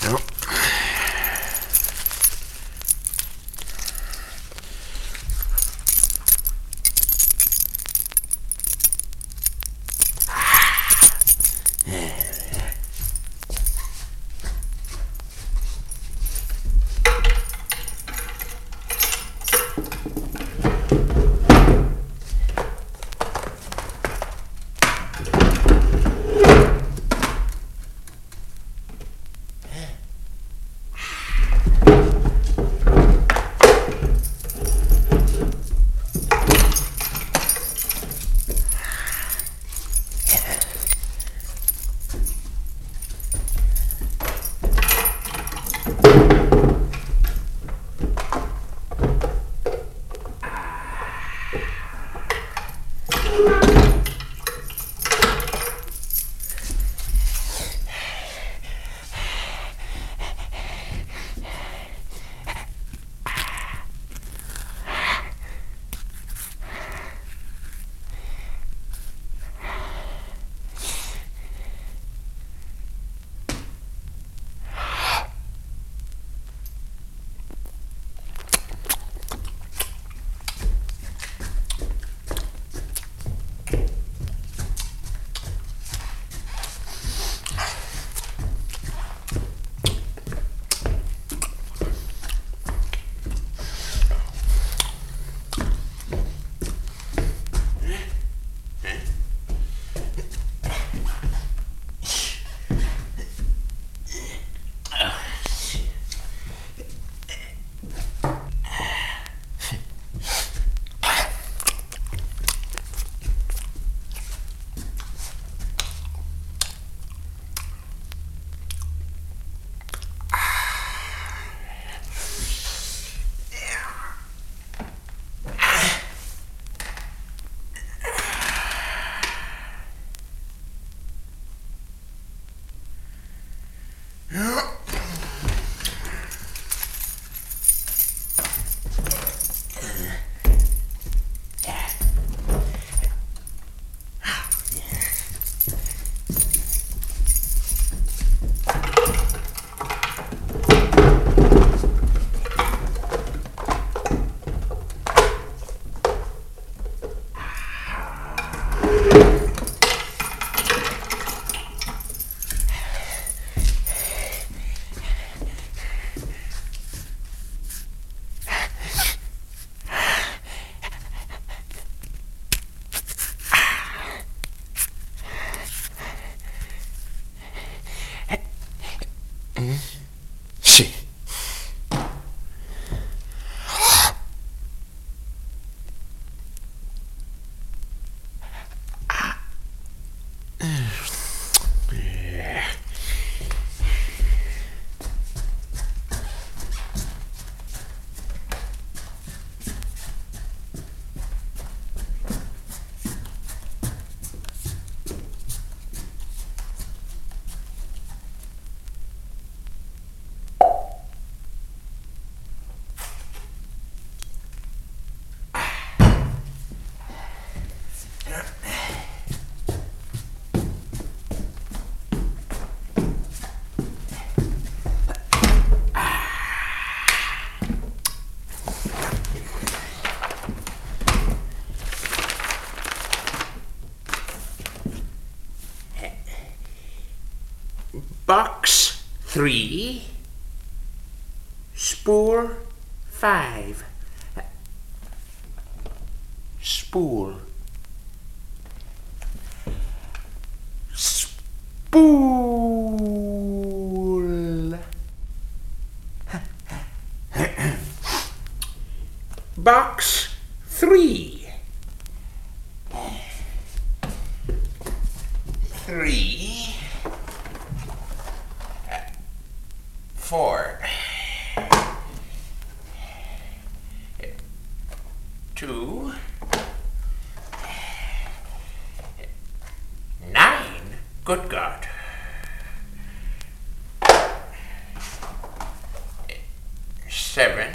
No. Sì. Box 3, spool 5. Spool. Spool. Box 3. 3. 4. 2. 9. Good God. 7.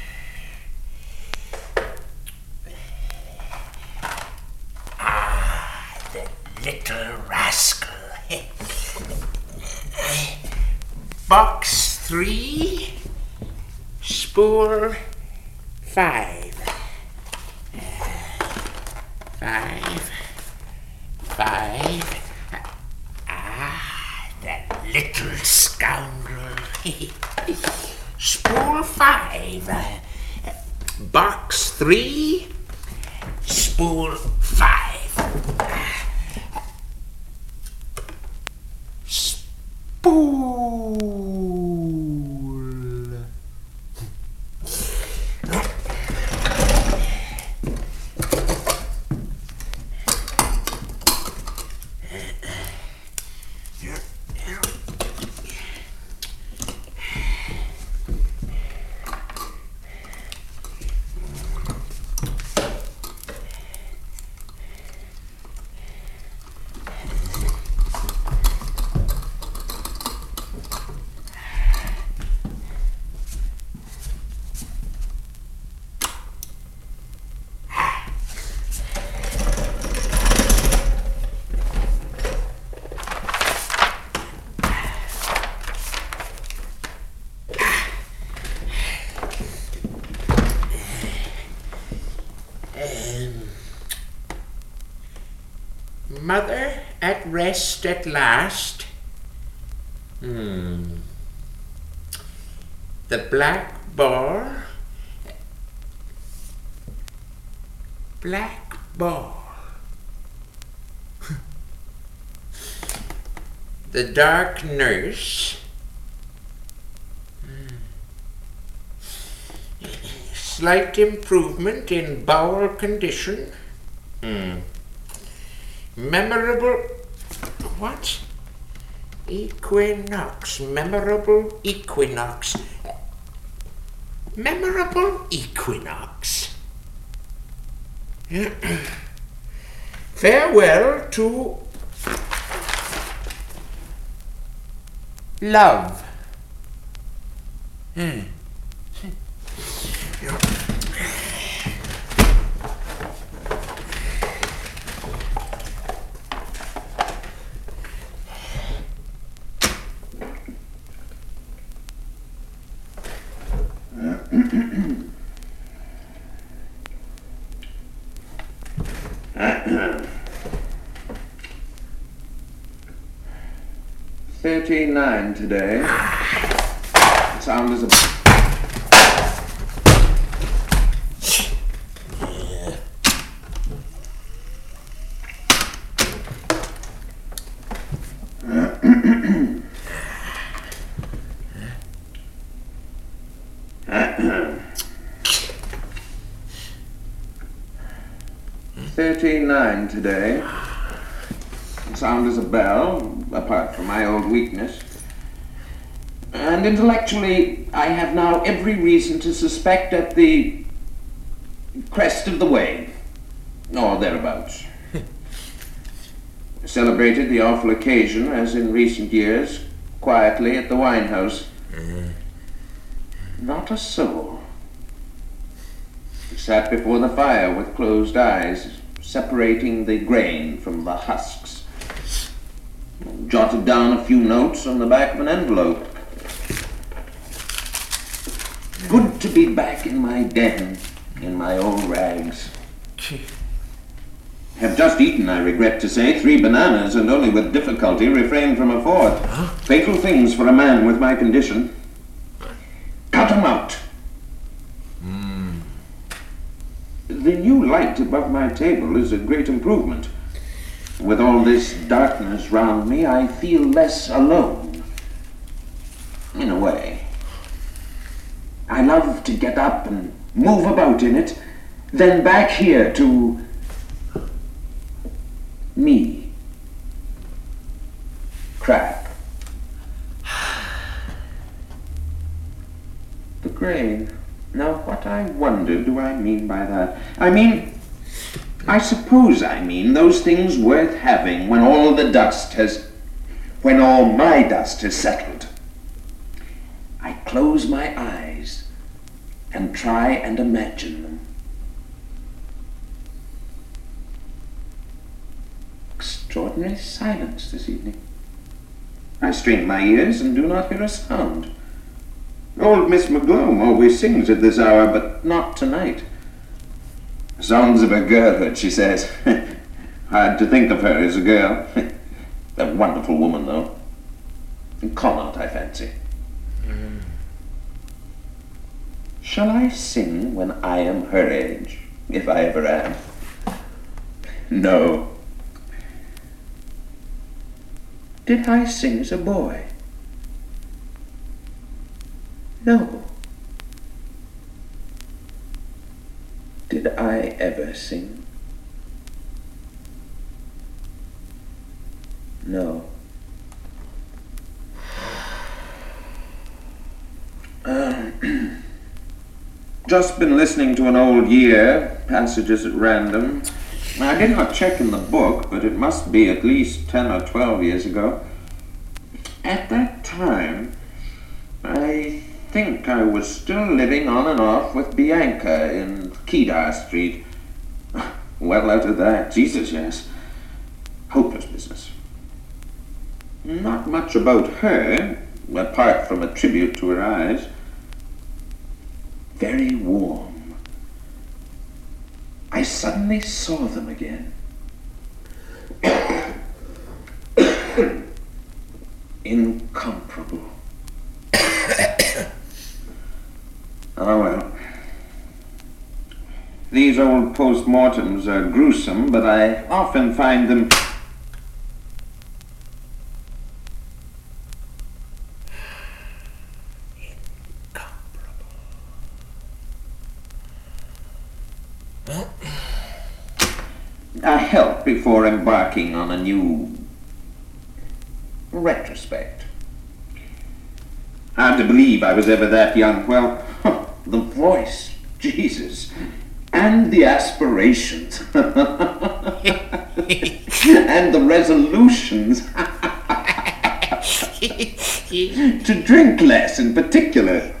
The little rascal. Box 3, spool 5. 5. That little scoundrel. Spool 5. Box 3, spool 5. Spool. Mother at rest at last. The black ball. Black ball. The dark nurse. Slight improvement in bowel condition. Memorable, what? Equinox, memorable equinox. Memorable equinox. Farewell to love. 39 today. Sound is a... $39 today. Sound as a bell, apart from my old weakness. And intellectually, I have now every reason to suspect at the crest of the wave, or thereabouts. Celebrated the awful occasion, as in recent years, quietly at the wine house. Not a soul. Sat before the fire with closed eyes, separating the grain from the husks. Jotted down a few notes on the back of an envelope. Good to be back in my den, in my old rags. Have just eaten, I regret to say, 3 bananas and only with difficulty refrained from a 4th. Fatal things for a man with my condition. Cut 'em out. The new light above my table is a great improvement. With all this darkness round me, I feel less alone. In a way. I love to get up and move about in it, then back here to me. Crap. The grain. Now, what I wonder do I mean by that? I suppose I mean those things worth having when all my dust has settled. I close my eyes and try and imagine them. Extraordinary silence this evening. I strain my ears and do not hear a sound. Old Miss McGlone always sings at this hour, but not tonight. Songs of her girlhood, she says. Hard to think of her as a girl. A wonderful woman, though. Connaught, I fancy. Shall I sing when I am her age, if I ever am? No. Did I sing as a boy? No. Did I ever sing? No. Just been listening to an old year, passages at random. I did not check in the book, but it must be at least 10 or 12 years ago. At that time, I think I was still living on and off with Bianca in Kedar Street. Well out of that, Jesus, yes. Hopeless business. Not much about her, apart from a tribute to her eyes. Very warm. I suddenly saw them again. Incomparable. Oh well. These old post-mortems are gruesome, but I often find them... a help before embarking on a new retrospect. Hard to believe I was ever that young. Well, the voice, Jesus, and the aspirations, and the resolutions to drink less in particular.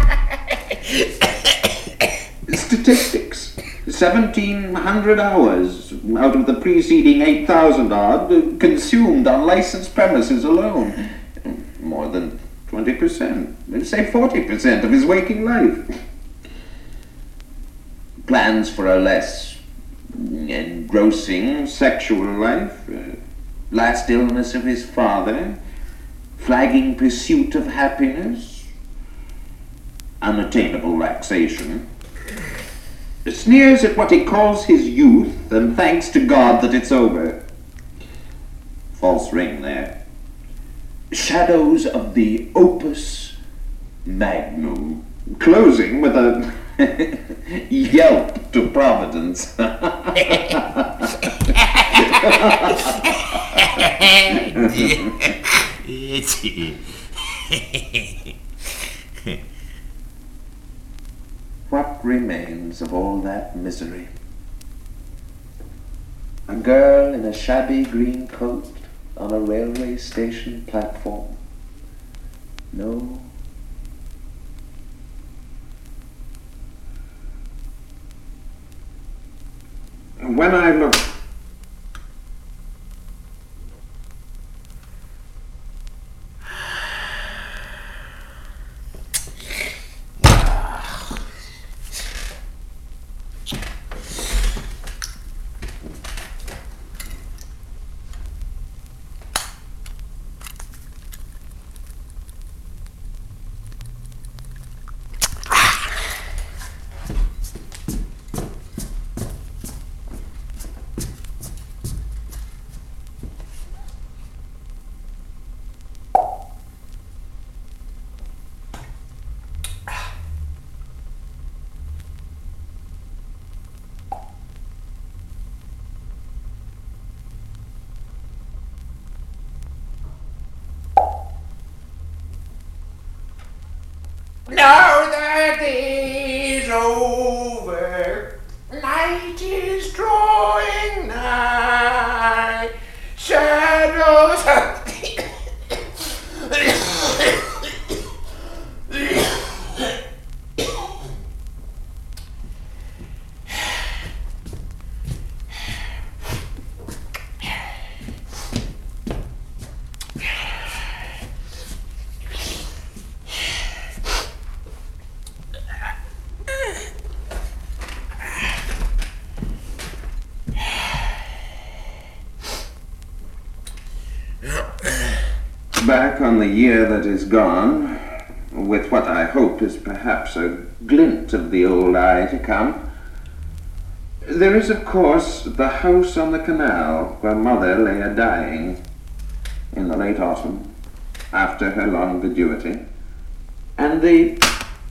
Statistics. 1,700 hours out of the preceding 8,000 odd consumed on licensed premises alone. More than 20%, say 40% of his waking life. Plans for a less engrossing sexual life. Last illness of his father. Flagging pursuit of happiness. Unattainable relaxation. Sneers at what he calls his youth, and thanks to God that it's over. False ring there. Shadows of the opus magnum, closing with a yelp to Providence. What remains of all that misery? A girl in a shabby green coat on a railway station platform. No. When I look... Now that is over, night is drawing nigh, shadows of back on the year that is gone, with what I hope is perhaps a glint of the old eye to come, there is, of course, the house on the canal where Mother lay a-dying in the late autumn, after her long viduity, and the...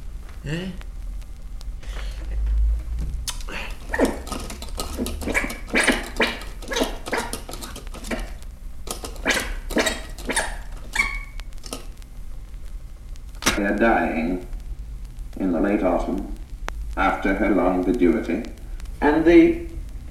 dying in the late autumn, after her long viduity, and the...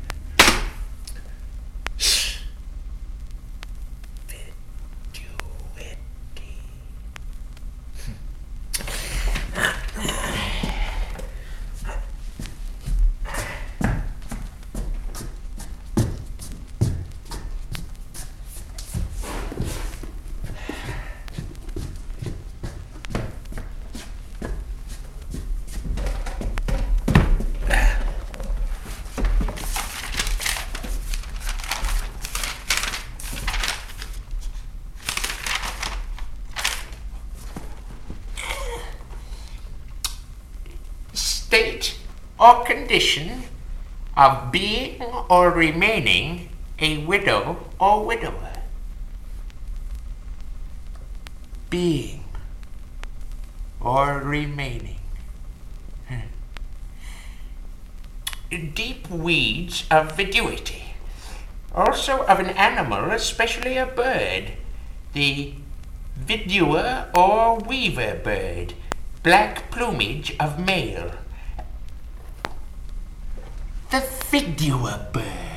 State or condition of being or remaining a widow or widower. Being or remaining. Deep weeds of viduity. Also of an animal, especially a bird. The viduer or weaver bird. Black plumage of male. The viduer bird.